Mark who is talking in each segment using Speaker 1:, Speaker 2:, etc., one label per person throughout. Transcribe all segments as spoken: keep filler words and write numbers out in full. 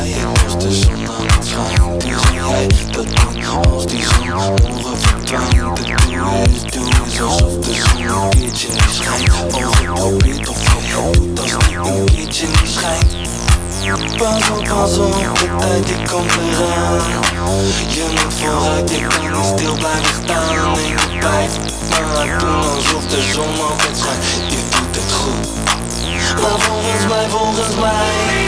Speaker 1: het als de zon aan het schijnt. En zou jij dat doen als die zon morgen verdwijnt? Het doe is, doe is alsof de zon een keertje niet schijnt. Al geprobeerd of je doet als die een keertje niet schijnt. Pas op, pas op, de tijd die komt eraan. Je moet vooruit, je kan niet stil blijven staan. En je blijft maar doen alsof de zon altijd schijnt. Je doet het goed, maar volgens mij, volgens mij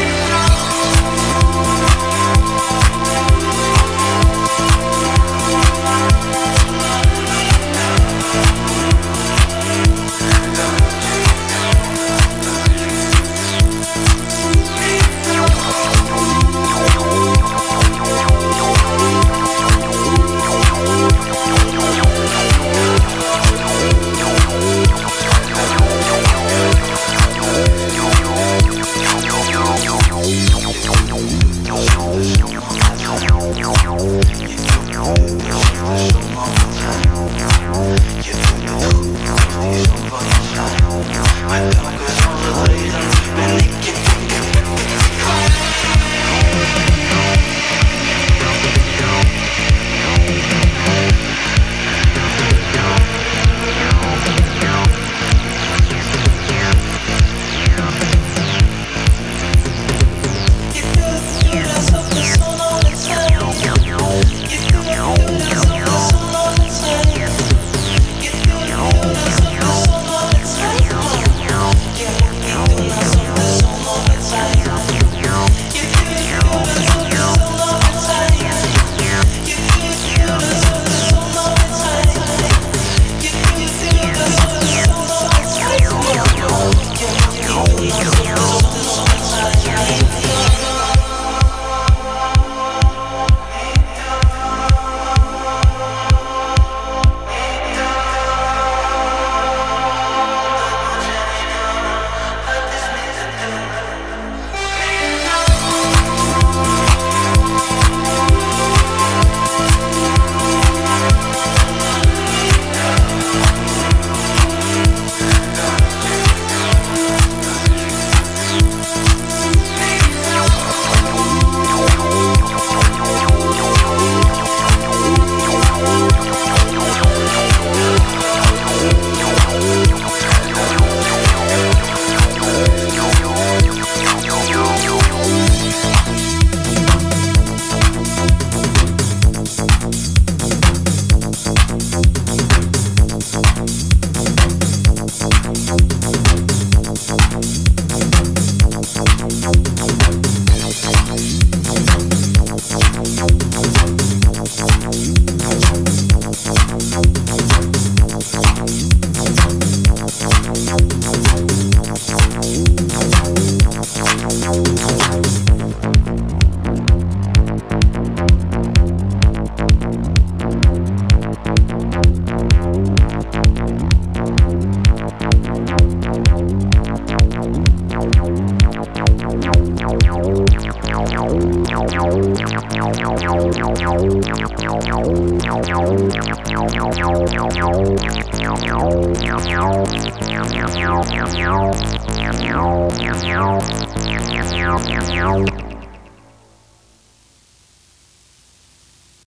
Speaker 2: Meow.